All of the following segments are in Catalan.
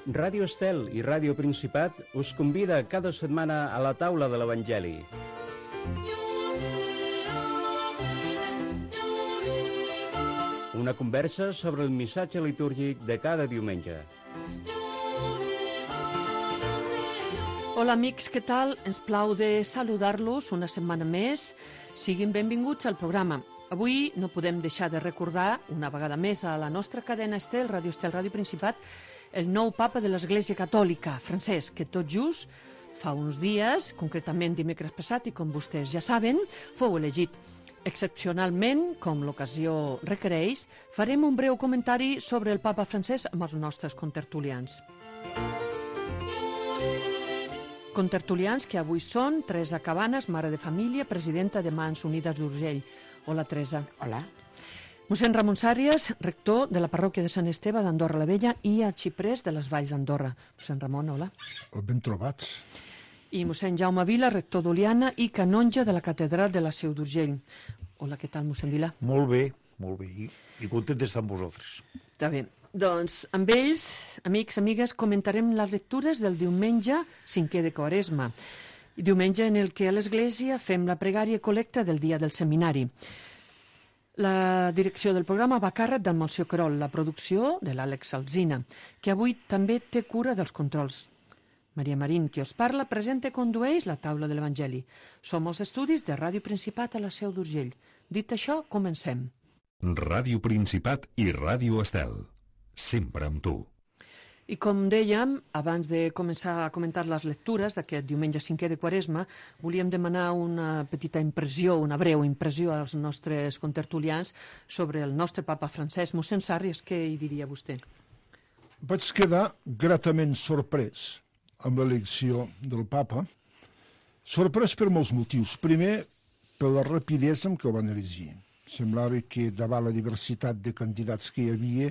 Ràdio Estel i Ràdio Principat us convida cada setmana a la taula de l'Evangeli. Una conversa sobre el missatge litúrgic de cada diumenge. Hola amics, què tal? Ens plau de saludar-los una setmana més. Siguin benvinguts al programa. Avui no podem deixar de recordar, una vegada més, a la nostra cadena Estel, Ràdio Principat, el nou papa de l'Església Catòlica, Francesc, que tot just fa uns dies, concretament dimecres passat, i com vostès ja saben, fou elegit. Excepcionalment, com l'ocasió requereix, farem un breu comentari sobre el papa Francesc amb els nostres contertulians. Contertulians que avui són Teresa Cabanes, mare de família, presidenta de Mans Unides d'Urgell. Hola, Teresa. Hola. Mossèn Ramon Sàrries, rector de la parròquia de Sant Esteve d'Andorra la Vella i arxiprés de les Valls d'Andorra. Mossèn Ramon, hola. Ben trobats. I mossèn Jaume Vila, rector d'Oliana i canonge de la catedral de la Seu d'Urgell. Hola, què tal, mossèn Vila? Molt bé. I content d'estar amb vosaltres. Està bé. Doncs amb ells, amics, amigues, comentarem les lectures del diumenge 5è de Quaresma. Diumenge en el que a l'Església fem la pregària col·lecta del dia del seminari. La direcció del programa va a càrrec del Melcior Querol, la producció de l'Àlex Alsina, que avui també té cura dels controls. Maria Marín, qui us parla, presenta i condueix la taula de l'Evangeli. Som als estudis de Ràdio Principat a la Seu d'Urgell. Dit això, comencem. Ràdio Principat i Ràdio Estel. Sempre amb tu. I com dèiem, abans de començar a comentar les lectures d'aquest diumenge 5è de Quaresma, volíem demanar una petita impressió, una breu impressió als nostres contertulians sobre el nostre papa Francesc. Mossèn Sàrries, què hi diria vostè? Vaig quedar gratament sorprès amb l'elecció del papa. Sorprès per molts motius. Primer, per la rapidesa amb què el van elegir. Semblava que davant la diversitat de candidats que hi havia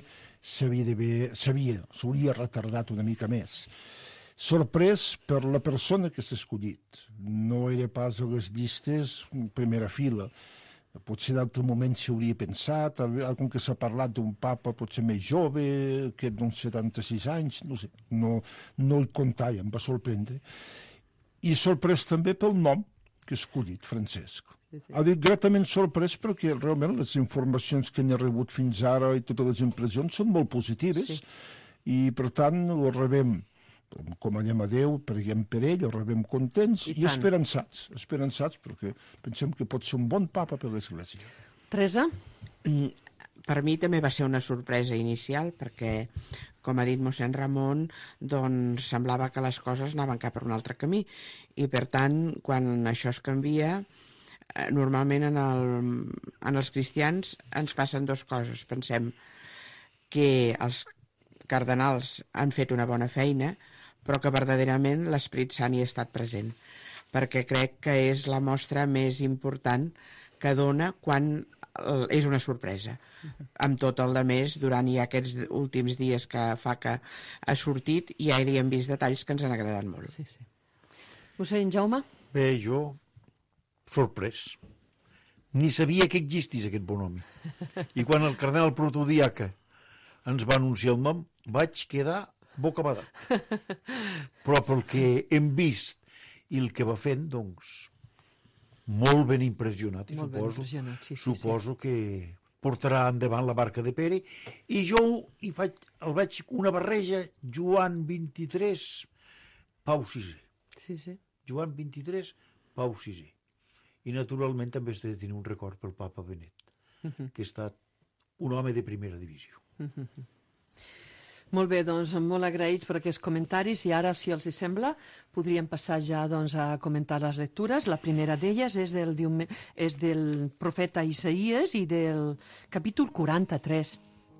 s'hauria retardat una mica més. Sorprès per la persona que s'ha escollit. No era pas a les llistes en primera fila. Potser en altre moment s'hi hauria pensat, com que s'ha parlat d'un papa potser més jove, que d'uns 76 anys, no sé, no hi comptava, em va sorprendre. I sorprès també pel nom que ha escollit, Francesc. Sí. Ha dit gratament sorprès perquè realment les informacions que n'he rebut fins ara i totes les impressions són molt positives, i per tant ho rebem, com anem a Déu, preguem per ell, ho rebem contents i esperançats perquè pensem que pot ser un bon papa per l'Església. Teresa? Per mi també va ser una sorpresa inicial perquè, com ha dit mossèn Ramon, doncs semblava que les coses anaven cap per un altre camí i per tant, quan això es canvia, normalment en els cristians ens passen dues coses. Pensem que els cardenals han fet una bona feina, però que verdaderament l'Esperit Sant hi ha estat present, perquè crec que és la mostra més important que dona quan és una sorpresa. Amb tot el de més, durant ja aquests últims dies que fa que ha sortit, ja hi hem vist detalls que ens han agradat molt. Sí. Mossèn Jaume? Bé, jo sorprès. Ni sabia que existís aquest bon home. I quan el cardenal protodiaca ens va anunciar el nom, vaig quedar bocabadat. Però pel que hem vist i el que va fent, doncs, molt ben impressionat. I suposo que portarà endavant la barca de Pere. I jo el veig una barreja Joan 23, Pau VI. Sí. Joan 23, Pau VI. I naturalment també has de tenir un record pel papa Benet, que ha estat un home de primera divisió. Molt bé, doncs molt agraïts per aquests comentaris i ara, si els hi sembla, podríem passar ja doncs, a comentar les lectures. La primera d'elles és del profeta Isaïes i del capítol 43.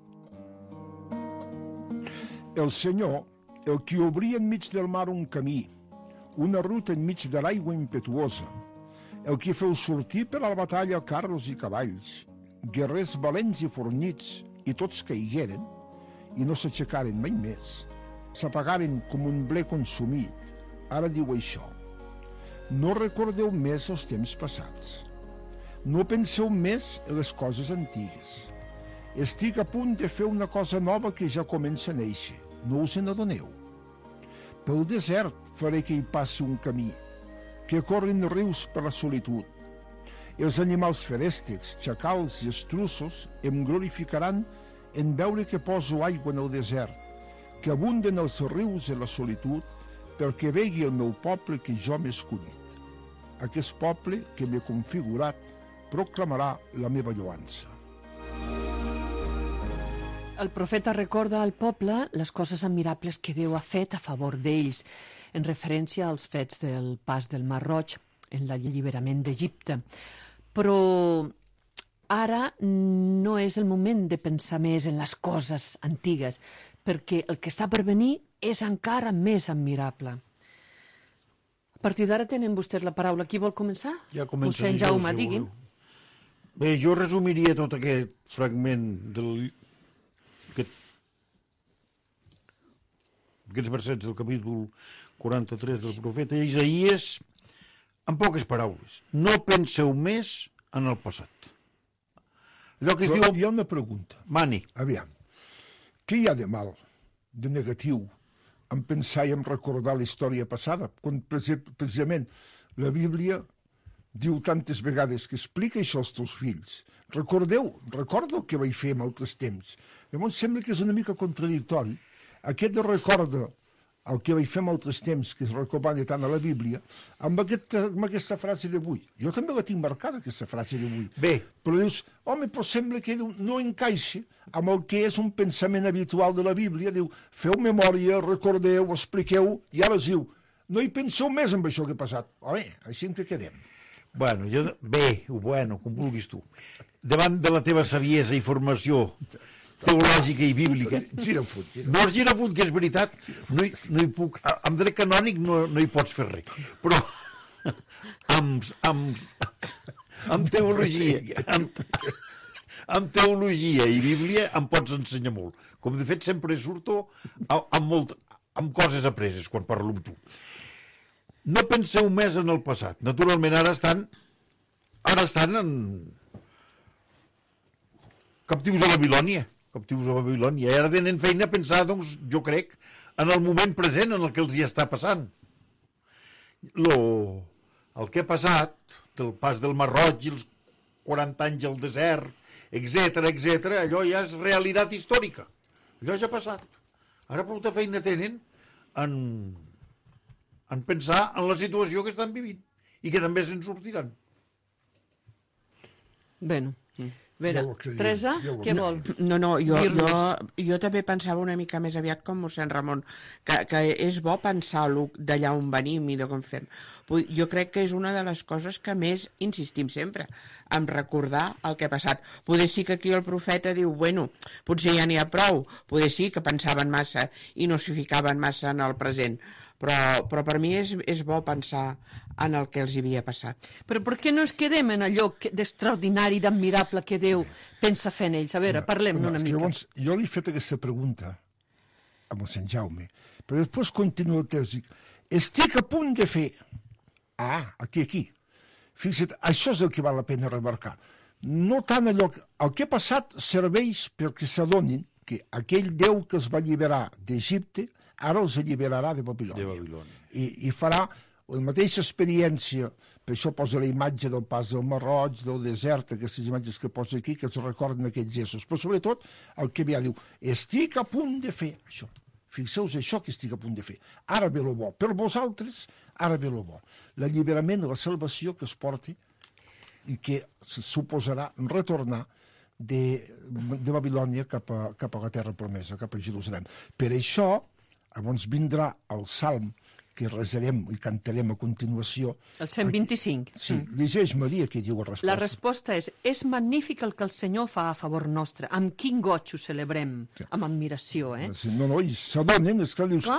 El Senyor, el qui obria enmig del mar un camí, una ruta enmig de l'aigua impetuosa, el qui feu sortir per a la batalla carros i cavalls, guerrers valents i fornits, i tots caigueren, i no s'aixecaren mai més. S'apagaren com un ble consumit. Ara diu això: no recordeu més els temps passats. No penseu més en les coses antigues. Estic a punt de fer una cosa nova que ja comença a néixer. No us n'adoneu? Pel desert faré que hi passi un camí, que corrin rius per la solitud. Els animals ferèstics, xacals i estrussos em glorificaran en veure que poso aigua en el desert, que abunden els rius en la solitud, perquè vegi el meu poble que jo m'he escollit. Aquest poble que m'he configurat proclamarà la meva lloança. El profeta recorda al poble les coses admirables que Déu ha fet a favor d'ells, en referència als fets del pas del Mar Roig en l'alliberament d'Egipte. Però ara no és el moment de pensar més en les coses antigues, perquè el que està per venir és encara més admirable. A partir d'ara tenen vostès la paraula. Qui vol començar? Ja comença. Mossèn Jaume, digui'm. Bé, jo resumiria tot aquest fragment aquests versets del capítol 43 del profeta Isaías en poques paraules. No penseu més en el passat. Allò que es diu... Hi ha una pregunta. Mani. Aviam, què hi ha de mal, de negatiu, en pensar i en recordar la història passada, quan precisament la Bíblia diu tantes vegades que explica això als teus fills. Recorda el que vaig fer en altres temps. Llavors sembla que és una mica contradictori. Aquest de recorda el que vaig fer en altres temps, que es recomana tant a la Bíblia, amb aquesta frase d'avui. Jo també la tinc marcada, aquesta frase d'avui. Bé. Però dius, home, però sembla que no encaixa amb el que és un pensament habitual de la Bíblia. Diu, feu memòria, recordeu, expliqueu, i ara es diu, no hi penseu més en això que ha passat. Home, així en què quedem? Bueno, com vulguis tu. Davant de la teva saviesa i formació teològica i bíblica. Girafut. No és girafut, que és veritat. No hi puc... Amb dret canònic no hi pots fer res. Però amb teologia... Amb teologia i Bíblia em pots ensenyar molt. Com de fet sempre surto amb coses apreses quan parlo amb tu. No penseu més en el passat. Naturalment ara estan en captius a Babilònia. I ara tenen feina a pensar, doncs, jo crec, en el moment present en el que els hi està passant. El que ha passat, del pas del Mar Roig i els 40 anys al desert, etc., allò ja és realitat històrica. Allò ja ha passat. Ara prou feina tenen en pensar en la situació que estan vivint i que també se'n sortiran. Bueno, Teresa, què vol? No, jo també pensava una mica més aviat com mossèn Ramon, que és bo pensar d'allà on venim i de com fem. Jo crec que és una de les coses que més insistim sempre, en recordar el que ha passat. Poder sí que aquí el profeta diu, bueno, potser ja n'hi ha prou, poder sí que pensaven massa i no s'hi ficaven massa en el present, però per mi és bo pensar en el que els havia passat. Però per què no es quedem en allò d'extraordinari i d'admirable que Déu pensa fer en ells? A veure, parlem-ne una mica. Llavors, jo li he fet aquesta pregunta a mossèn Jaume, però després continuo el text. Estic a punt de fer... aquí. Fixa't, això és el que val la pena remarcar. No tant allò... El que ha passat serveix perquè s'adonin que aquell Déu que es va alliberar d'Egipte ara els alliberarà de Babilònia. I farà la mateixa experiència, per això posa la imatge del pas del Mar Roig, del desert, aquestes imatges que posa aquí, que es recorden aquells éssers. Però sobretot el que ve diu, estic a punt de fer això. Fixeu-vos això que estic a punt de fer. Ara ve lo bo. Per vosaltres, ara ve lo bo. L'alliberament, la salvació que es porti i que suposarà retornar de Babilònia cap a la terra promesa, cap a Jerusalem. Per això, llavors vindrà el salm que resarem i cantarem a continuació. El 125. Sí, llegeix Maria que diu la resposta. La resposta és magnífic el que el Senyor fa a favor nostre. Amb quin goig ho celebrem, amb admiració, eh? No, i s'adonen, és que dius,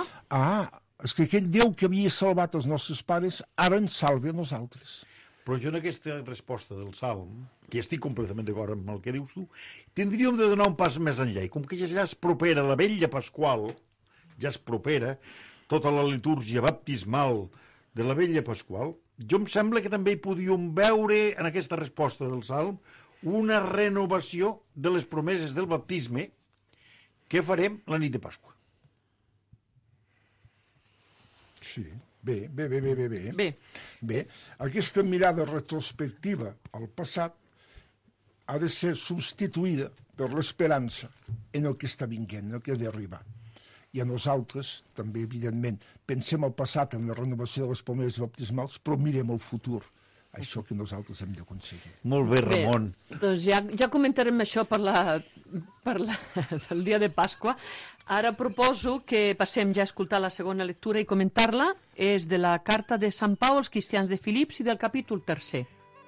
és que aquell Déu que havia salvat els nostres pares, ara ens salva a nosaltres. Però jo en aquesta resposta del Salm, que estic completament d'acord amb el que dius tu, tindríem de donar un pas més enllà. I com que ja es propera la vetlla pasqual, ja es propera tota la litúrgia baptismal de la vetlla pasqual, jo em sembla que també hi podíem veure en aquesta resposta del Salm una renovació de les promeses del baptisme que farem la nit de Pasqua. Sí, bé. Bé, Aquesta mirada retrospectiva al passat ha de ser substituïda per l'esperança en el que està vinguent, en el que ha d'arribar. I a nosaltres, també, evidentment, pensem al passat, en la renovació de les pomeres baptismals, però mirem el futur, això que nosaltres hem d'aconseguir. Molt bé, Ramon. bé, doncs ja comentarem això pel dia de Pasqua. Ara proposo que passem ja a escoltar la segona lectura i comentar-la. És de la carta de Sant Pau als cristians de Filips i del capítol 3.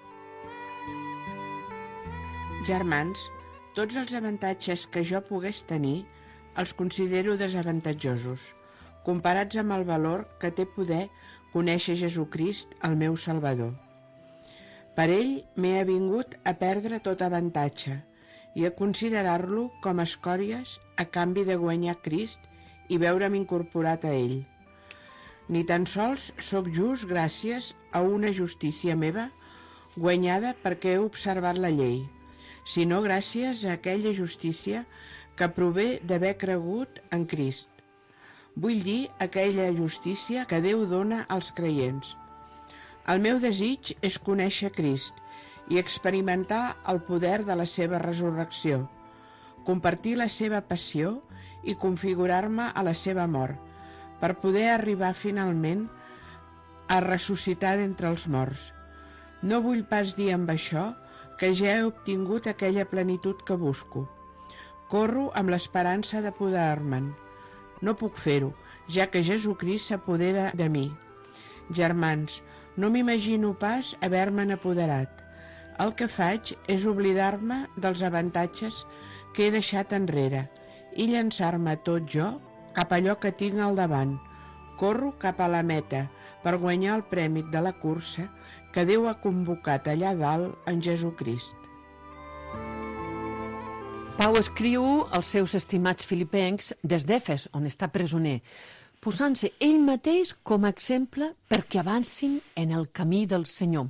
Germans, tots els avantatges que jo pogués tenir els considero desavantatjosos, comparats amb el valor que té poder conèixer Jesucrist, el meu Salvador. Per ell m'he avingut a perdre tot avantatge i a considerar-lo com a escòries a canvi de guanyar Crist i veure'm incorporat a ell. Ni tan sols sóc just gràcies a una justícia meva guanyada perquè he observat la llei, sinó gràcies a aquella justícia que prové d'haver cregut en Crist. Vull dir aquella justícia que Déu dona als creients. El meu desig és conèixer Crist i experimentar el poder de la seva resurrecció, compartir la seva passió i configurar-me a la seva mort, per poder arribar finalment a ressuscitar d'entre els morts. No vull pas dir amb això que ja he obtingut aquella plenitud que busco. Corro amb l'esperança d'apoderar-me'n. No puc fer-ho, ja que Jesucrist s'apodera de mi. Germans, no m'imagino pas haver-me'n apoderat. El que faig és oblidar-me dels avantatges que he deixat enrere i llançar-me tot jo cap a allò que tinc al davant. Corro cap a la meta per guanyar el premi de la cursa que Déu ha convocat allà dalt en Jesucrist. Pau escriu als seus estimats filipencs des d'Efes, on està presoner, posant-se ell mateix com a exemple perquè avancin en el camí del Senyor.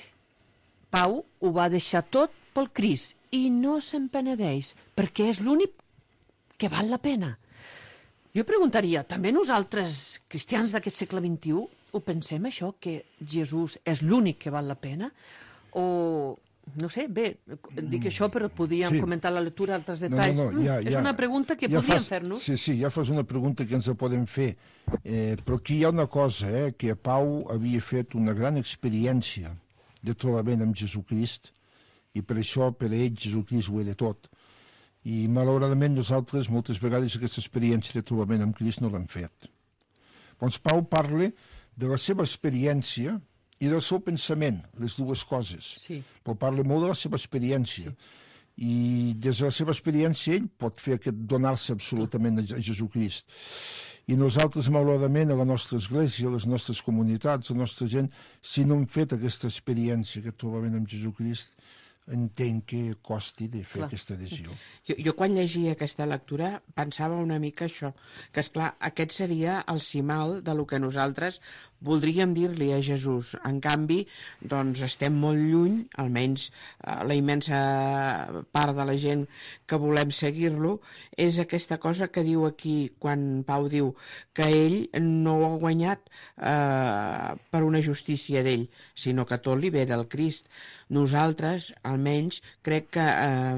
Pau ho va deixar tot pel Crist i no se'n penedeix, perquè és l'únic que val la pena. Jo preguntaria, també nosaltres, cristians d'aquest segle XXI, ho pensem això, que Jesús és l'únic que val la pena? O, no sé, bé, dic això, però podíem comentar la lectura d'altres detalls. És una pregunta que podríem fer-nos. Sí, ja fas una pregunta que ens la podem fer. Però aquí hi ha una cosa, que Pau havia fet una gran experiència de trobament amb Jesucrist, i per això, per ell, Jesucrist ho era tot. I, malauradament, nosaltres, moltes vegades, aquesta experiència de trobament amb Crist no l'hem fet. Doncs Pau parla de la seva experiència i del seu pensament, les dues coses. Sí. Però parla molt de la seva experiència. Sí. I des de la seva experiència ell pot fer aquest donar-se absolutament a Jesucrist. I nosaltres, malauradament, a la nostra església, a les nostres comunitats, a la nostra gent, si no hem fet aquesta experiència, aquest trobament amb Jesucrist, entenc que costi de fer aquesta adhesió. Jo quan llegia aquesta lectura pensava una mica això, que esclar, aquest seria el cimal de lo que nosaltres voldríem dir-li a Jesús. En canvi, doncs estem molt lluny, almenys la immensa part de la gent que volem seguir-lo, és aquesta cosa que diu aquí, quan Pau diu que ell no ho ha guanyat per una justícia d'ell, sinó que tot li ve del Crist. Nosaltres, almenys, crec que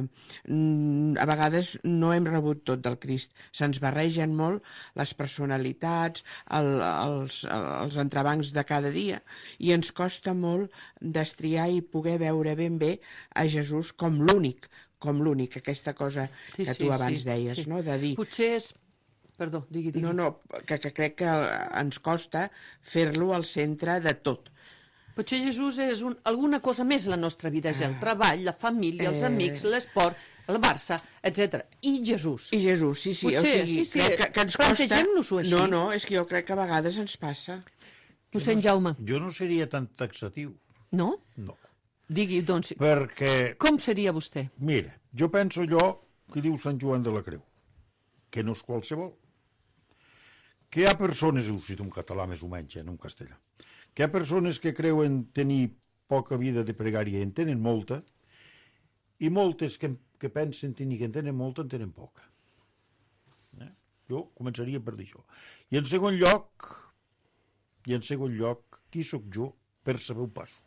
a vegades no hem rebut tot del Crist. Se'ns barregen molt les personalitats, els entrebancs de cada dia, i ens costa molt destriar i poder veure ben bé a Jesús com l'únic, aquesta cosa que tu abans deies, no? De dir... Potser és... Perdó, digui. No, que crec que ens costa fer-lo al centre de tot. Potser Jesús és alguna cosa més a la nostra vida, és el treball, la família, els amics, l'esport, el Barça, etc. I Jesús. I Jesús, sí. Potser, o sigui, sí. Crec que ens costa... Plantegem-nos-ho així. No, és que jo crec que a vegades ens passa. Mossèn Jaume. Jo no seria tan taxatiu. No? No. Digui, doncs, Perquè, com seria vostè? mira, jo penso allò que diu Sant Joan de la Creu, que no és qualsevol. Que hi ha persones, ho cito en català més o menys, no en castellà, que hi ha persones que creuen tenir poca vida de pregària i en tenen molta, i moltes que pensen tenir que en tenen molta, en tenen poca. Jo començaria per dir això. I en segon lloc, I en segon lloc, qui sóc jo per saber un passo?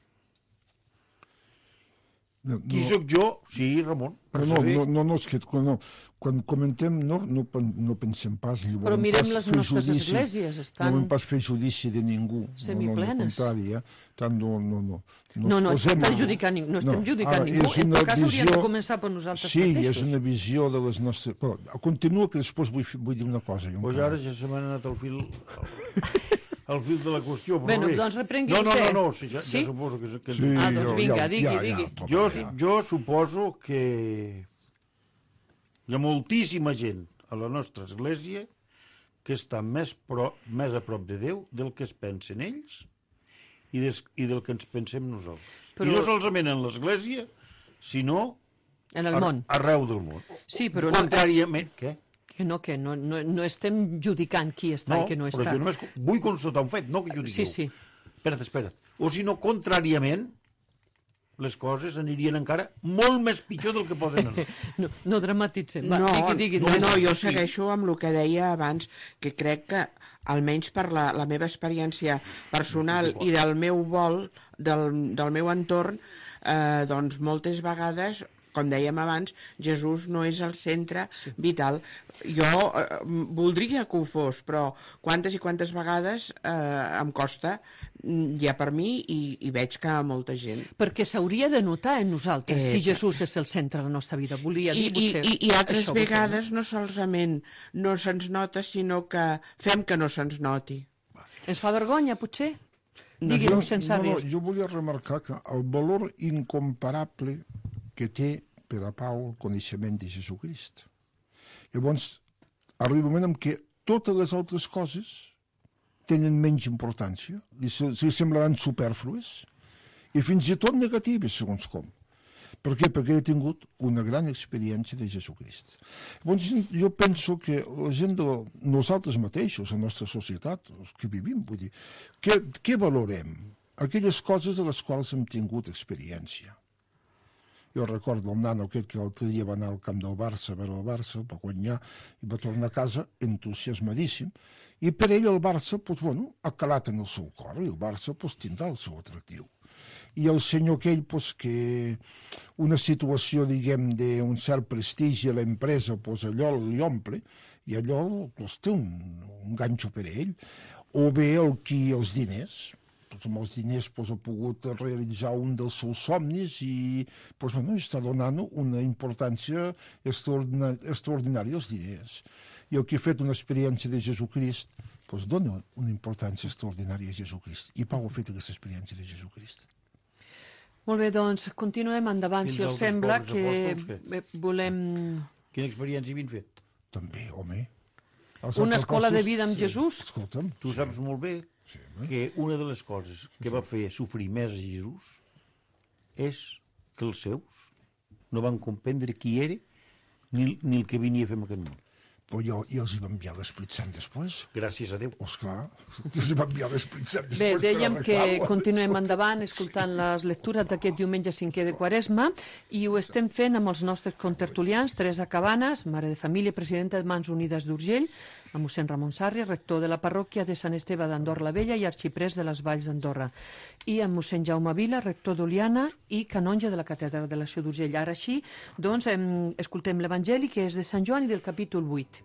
Qui sóc jo? Sí, Ramon. No, és que quan comentem no pensem pas... Però mirem les nostres esglésies, estan... No volem pas fer judici de ningú. Semiplenes. No, al contrari, tant no. No estem judicant ningú. No estem judicant ningú. En tot cas, hauríem de començar per nosaltres mateixos. Sí, és una visió de les nostres... Però continua, que després vull dir una cosa. Pues ara ja se m'ha anat el fil... El fil de la qüestió, però bé. Doncs reprengui vostè. No, ja suposo que... Sí, doncs vinga, digui. Jo suposo que hi ha moltíssima gent a la nostra església que està més a prop de Déu del que es pensen ells i del que ens pensem nosaltres. I no solament en l'església, sinó en el món. Arreu del món. Sí, però contràriament, què? Que no estem judicant qui està i qui no està. Però jo només vull constatar un fet, no que judiqueu. Sí. Espera't. O si no, contràriament, les coses anirien encara molt més pitjor del que poden anar. No dramatitzem. Digui. No, jo segueixo amb el que deia abans, que crec que, almenys per la meva experiència personal i del meu vol, del meu entorn, doncs moltes vegades, com dèiem abans, Jesús no és el centre vital. Jo voldria que ho fos, però quantes i quantes vegades em costa ja per mi i veig que a molta gent. Perquè s'hauria de notar en nosaltres si Jesús és el centre de la nostra vida. Volia dir, potser... I altres vegades no solament no se'ns nota, sinó que fem que no se'ns noti. Ens fa vergonya, potser? Digui-ho sense àvies. Jo volia remarcar que el valor incomparable que té per a Pau el coneixement de Jesucrist. Llavors, arriba un moment en què totes les altres coses tenen menys importància, li semblaran supèrflues i fins i tot negatives, segons com. Per què? Perquè he tingut una gran experiència de Jesucrist. Llavors, jo penso que la gent de nosaltres mateixos, la nostra societat, els que vivim, vull dir, què valorem? Aquelles coses de les quals hem tingut experiència. Jo recordo el nano aquest que l'altre dia va anar al camp del Barça a veure el Barça, va guanyar i va tornar a casa entusiasmadíssim. I per ell el Barça, ha calat en el seu cor i el Barça tindrà el seu atractiu. I el senyor aquell, que una situació, diguem, d'un cert prestigi a l'empresa, allò li omple i allò té un ganxo per ell. O bé els diners, amb els diners ha pogut realitzar un dels seus somnis i està donant una importància extraordinària als diners. I el que ha fet una experiència de Jesucrist dona una importància extraordinària a Jesucrist. I Pau ha fet aquesta experiència de Jesucrist. Molt bé, doncs continuem endavant, si els sembla, que volem... Quina experiència havien fet? També, home. Una escola de vida amb Jesús? Escolta'm. Tu saps molt bé que una de les coses que va fer sofrir més a Jesús és que els seus no van comprendre qui era ni el que venia a fer en aquest món. Però i els hi va enviar l'Esprit Sant després? Gràcies a Déu. Esclar, els hi va enviar l'Esprit Sant després. Bé, dèiem que continuem endavant escoltant les lectures d'aquest diumenge 5è de Quaresma i ho estem fent amb els nostres contertulians, Teresa Cabanes, mare de família, presidenta de Mans Unides d'Urgell, a mossèn Ramon Sarri, rector de la parròquia de Sant Esteve d'Andorra la Vella i arxiprés de les Valls d'Andorra, i amb mossèn Jaume Vila, rector d'Oliana i canonge de la catedral de la Seu d'Urgell. Ara així, doncs, escoltem l'Evangeli, que és de Sant Joan i del capítol 8.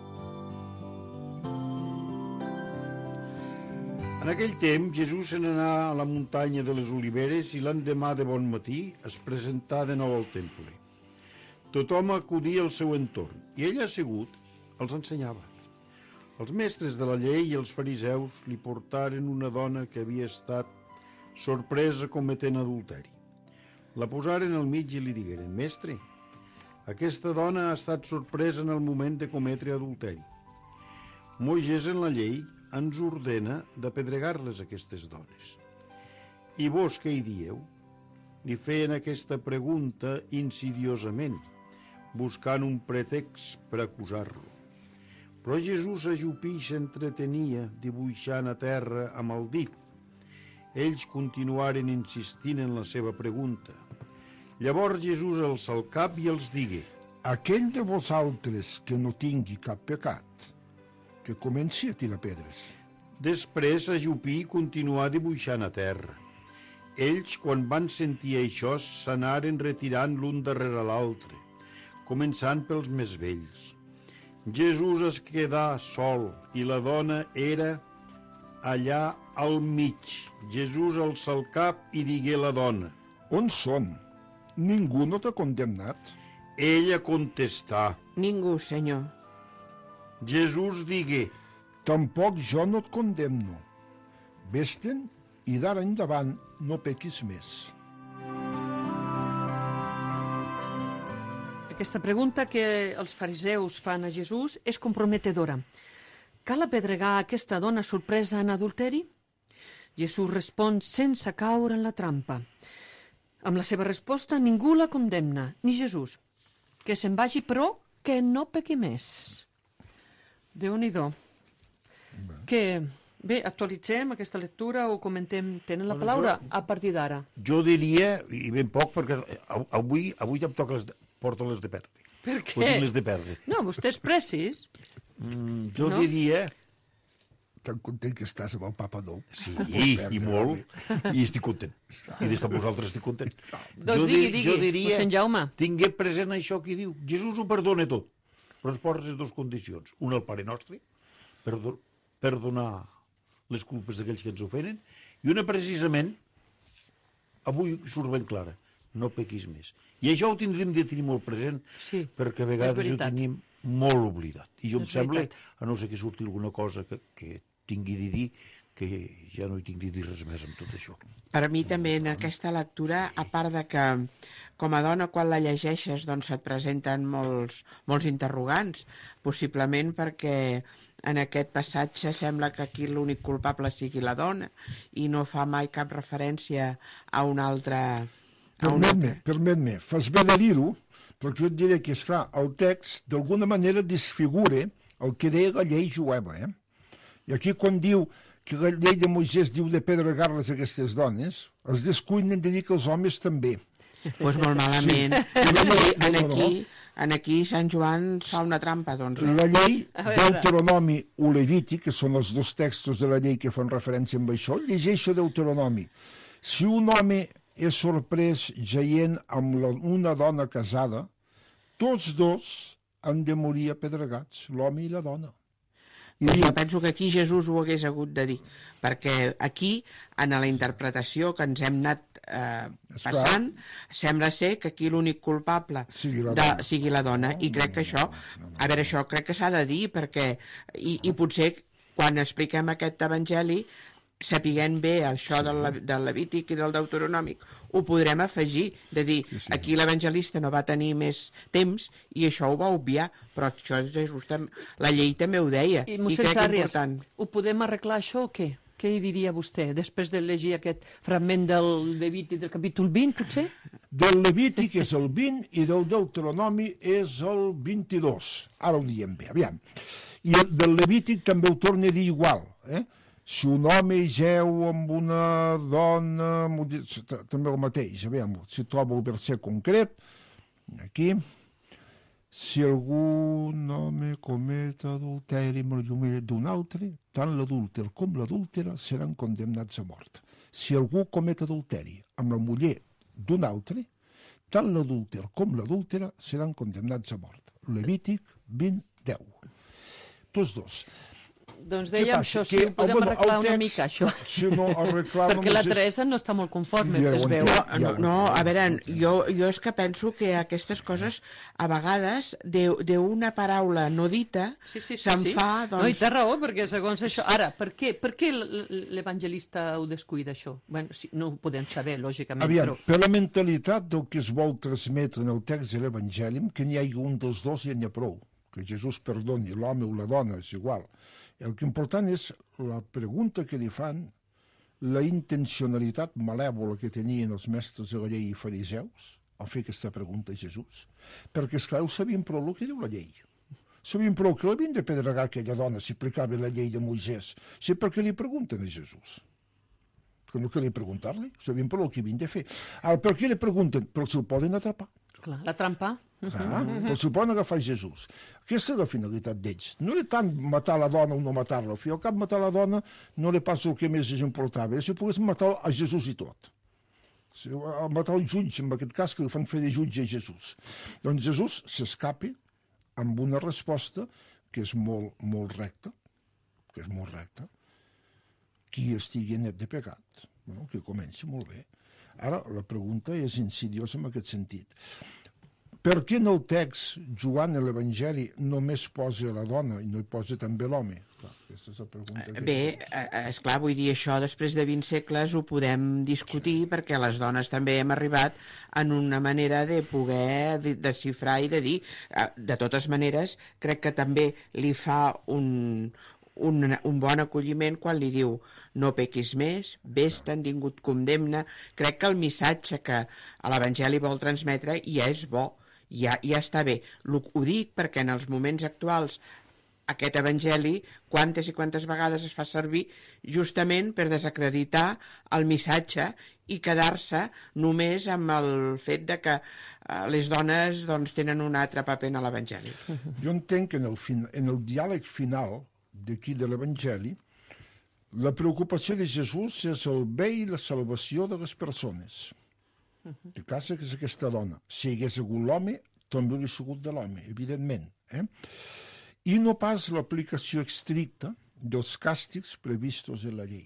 En aquell temps, Jesús se n'anà a la muntanya de les Oliveres i l'endemà de bon matí es presentà de nou al temple. Tothom acudia al seu entorn i ell assegut els ensenyava. Els mestres de la llei i els fariseus li portaren una dona que havia estat sorpresa cometent adulteri. La posaren al mig i li digueren: «Mestre, aquesta dona ha estat sorpresa en el moment de cometre adulteri. Moisès en la llei ens ordena d'apedregar-les aquestes dones. I vos què hi dieu?» Li feien aquesta pregunta insidiosament, buscant un pretext per acusar-lo. Però Jesús ajupí i s'entretenia dibuixant a terra amb el dit. Ells continuaren insistint en la seva pregunta. Llavors Jesús alçà el cap i els digué: «Aquell de vosaltres que no tingui cap pecat, que comenci a tirar pedres». Després Ajupí continuà dibuixant a terra. Ells, quan van sentir això, s'anaren retirant l'un darrere l'altre, començant pels més vells. Jesús es quedà sol i la dona era allà al mig. Jesús alçà el cap i digué a la dona: On són? Ningú no t'ha condemnat? Ella contestà. Ningú, senyor. Jesús digué: Tampoc jo no et condemno. Vés-te'n i d'ara endavant no pequis més. Aquesta pregunta que els fariseus fan a Jesús és comprometedora. Cal apedregar aquesta dona sorpresa en adulteri? Jesús respon sense caure en la trampa. Amb la seva resposta ningú la condemna, ni Jesús. Que se'n vagi, però que no pequi més. Déu-n'hi-do. Que, bé, actualitzem aquesta lectura o comentem? Tenen la paraula a partir d'ara. Jo diria, i ben poc, perquè avui em toca porto les de perdre. Per Ho què? tinc les de perdre. No, vostès precis. Jo No? diria... Tan content que estàs amb el Papa Nou. Sí, i molt, i estic content. I des de vosaltres estic content. Doncs digui, jo diria, mossèn Jaume. tingué present això que diu. Jesús ho perdona tot, però es posa les dues condicions. Una, el Pare Nostre, perdonar les culpes d'aquells que ens ofenen, i una, precisament, avui surt ben clara, no pequis més. I això ho tindríem de tenir molt present, Sí, perquè a és vegades ho veritat. tenim molt oblidat. I jo em És sembla, veritat. a no ser que surti alguna cosa que tingui de dir, que ja no hi tinc de dir res més amb tot això. Per a mi també en aquesta lectura, a part de que com a dona quan la llegeixes doncs et presenten molts interrogants, possiblement perquè en aquest passatge sembla que aquí l'únic culpable sigui la dona i no fa mai cap referència a una altra... Permet-me, fas bé de dir-ho, perquè jo et diré que, esclar, el text d'alguna manera desfigura el que deia la llei jueva, I aquí quan diu que la llei de Moisès diu de pedregar-les aquestes dones, es descuiden de dir que els homes també. Doncs molt malament. Sí. Aquí Sant Joan fa una trampa, doncs. La llei A veure. Deuteronomi o Levític, que són els dos textos de la llei que fan referència amb això, llegeixo Deuteronomi. Si un home és sorprès jaient amb una dona casada, tots dos han de morir apedregats, l'home i la dona. I Doncs diu, jo penso que aquí Jesús ho hagués hagut de dir, perquè aquí, en la interpretació que ens hem anat passant, sembla ser que aquí l'únic culpable sigui la dona, i crec que això, a veure, això crec que s'ha de dir, perquè, i potser quan expliquem aquest evangeli, sapiguent bé això del Levític i del Deuteronòmic, ho podrem afegir, de dir, aquí l'evangelista no va tenir més temps i això ho va obviar, però això la llei també ho deia, I i mossèn crec Sàrries, important. ho podem arreglar això o què? Què hi diria vostè, després de llegir aquest fragment del Levític del capítol 20, potser? del Levític és el 20 i del Deuteronomi és el 22. Ara ho diem bé, aviam. I del Levític també ho torna a dir igual, Si un home jeu amb una dona, també el mateix, aviam, si troba el verset concret, aquí, si algun home comet adulteri amb la muller d'un altre, tant l'adúlter com l'adúltera seran condemnats a mort. Si algú comet adulteri amb la muller d'un altre, tant l'adúlter com l'adúltera seran condemnats a mort. Levític 20:10. Tots dos. Doncs dèiem passa? això, si ho podem arreglar una mica, això. Si no arreglar... Perquè la Teresa no està molt conforme, Ja ho es veu. entenc. No, a veure, jo és que penso que aquestes coses, a vegades, d'una paraula no dita, Sí. se'n fa, doncs... No, i té raó, perquè segons això... Ara, per què l'evangelista ho descuida, això? Bueno, sí, no ho podem saber, lògicament, Aviam, però... per la mentalitat del que es vol transmetre en el text de l'Evangeli, que n'hi hagi un dels dos i n'hi ha prou. Que Jesús perdoni l'home o la dona, és igual. El que important és la pregunta que li fan, la intencionalitat malèvola que tenien els mestres de la llei i fariseus al fer aquesta pregunta a Jesús. Perquè, esclar, ho sabien prou el que diu la llei. Sabien prou que l'havien de pedregar aquella dona si aplicava la llei de Moisès. Sí, perquè li pregunten a Jesús. Que no calia preguntar-li, sabien prou el que havien de fer. Ara, per què li pregunten? Però se'l poden atrapar. Clar, la trampa, Però s'hi poden agafar Jesús. Aquesta és la finalitat d'ells. No era tant matar la dona o no matar-la. Al fi al cap, matar la dona no li passa el que més els importava. Si pogués matar a Jesús i tot. Matar el jutge, en aquest cas, que li fan fer de jutge a Jesús. Doncs Jesús s'escapa amb una resposta que és molt recta, qui estigui net de pecat, que comenci molt bé. Ara, la pregunta és insidiosa en aquest sentit. Per què en el text, Joan, en l'Evangeli, només posa la dona i no hi posa també l'home? Aquesta és la pregunta. Bé, esclar, vull dir, això després de 20 segles ho podem discutir perquè les dones també hem arribat en una manera de poder desxifrar i de dir. De totes maneres, crec que també li fa un bon acolliment quan li diu no pequis més, vés-te'n, ningú et condemna. Crec que el missatge que l'Evangeli vol transmetre ja és bo, ja està bé. Ho dic perquè en els moments actuals aquest Evangeli quantes i quantes vegades es fa servir justament per desacreditar el missatge i quedar-se només amb el fet de que les dones doncs, tenen un altre paper en l'Evangeli. Jo entenc que en el diàleg final d'aquí de l'Evangeli la preocupació de Jesús és el bé i la salvació de les persones. El cas és aquesta dona. Si hagués hagut l'home, també hauria sigut de l'home, evidentment. I no pas l'aplicació estricta dels càstigs previstos en la llei.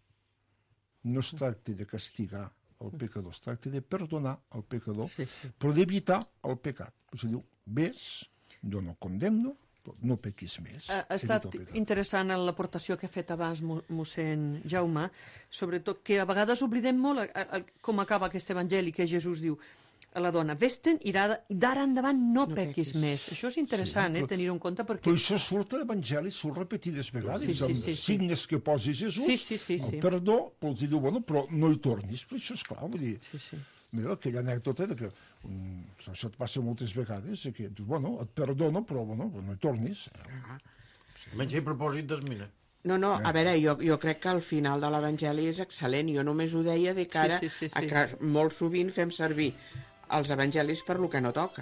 No es tracta de castigar el pecador, es tracta de perdonar el pecador, però d'evitar el pecat. És a dir, ves, jo no condemno, no pequis més. Ha estat interessant l'aportació que ha fet abans mossèn Jaume, sobretot que a vegades oblidem molt com acaba aquest evangeli, que Jesús diu a la dona, vés-te'n i d'ara endavant no pequis més. Això és interessant, tenir-ho en compte perquè... Però això surt a l'Evangeli, surt repetides vegades, amb signes que posi Jesús, el perdó, però els diu, bueno, però no hi tornis, però això és clar, vull dir... Mira, aquella anècdota de que això et passa moltes vegades, que dius, bueno, et perdono, però bueno, no hi tornis. Menys fer propòsit d'esmina. No, a veure, jo crec que el final de l'Evangeli és excel·lent. Jo només ho deia de cara a que molt sovint fem servir els evangelis per lo que no toca.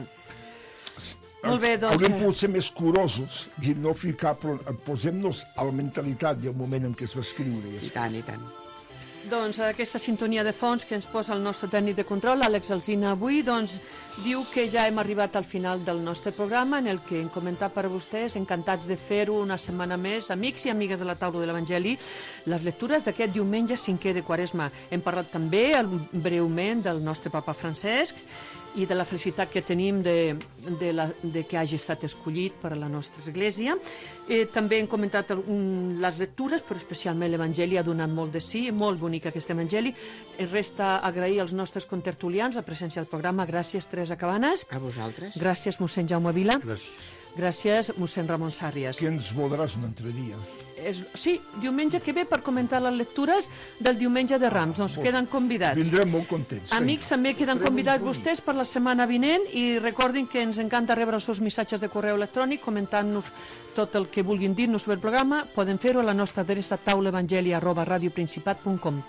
Molt bé, doncs... Hauríem pogut ser més curosos i no ficar... Posem-nos a la mentalitat i al moment en què es va escriure. I tant, i tant. Doncs aquesta sintonia de fons que ens posa el nostre tècnic de control, Àlex Alsina, avui, doncs, diu que ja hem arribat al final del nostre programa, en el que hem comentat per a vostès, encantats de fer-ho una setmana més, amics i amigues de la taula de l'Evangeli, les lectures d'aquest diumenge 5è de Quaresma. Hem parlat també breument del nostre papa Francesc i de la felicitat que tenim de que hagi estat escollit per a la nostra església. També hem comentat les lectures, però especialment l'Evangeli ha donat molt de sí, molt bonic aquest Evangeli. Resta agrair als nostres contertulians la presència al programa. Gràcies, Teresa Cabanes. A vosaltres. Gràcies, mossèn Jaume Vila. Gràcies. Gràcies, mossèn Ramon Sàrries. Que ens voldràs un altre dia. Sí, diumenge que ve per comentar les lectures del diumenge de Rams. Doncs queden convidats. Vindrem molt contents. Amics, també queden convidats vostès per la setmana vinent i recordin que ens encanta rebre els seus missatges de correu electrònic comentant-nos tot el que vulguin dir-nos sobre el programa. Poden fer-ho a la nostra adreça taulaevangeli@radioprincipat.com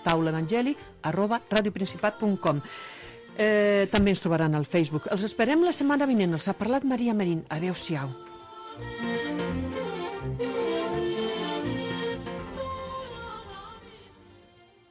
taulaevangeli@radioprincipat.com. També ens trobaran al Facebook. Els esperem la setmana vinent. Els ha parlat Maria Marín. Adéu-siau.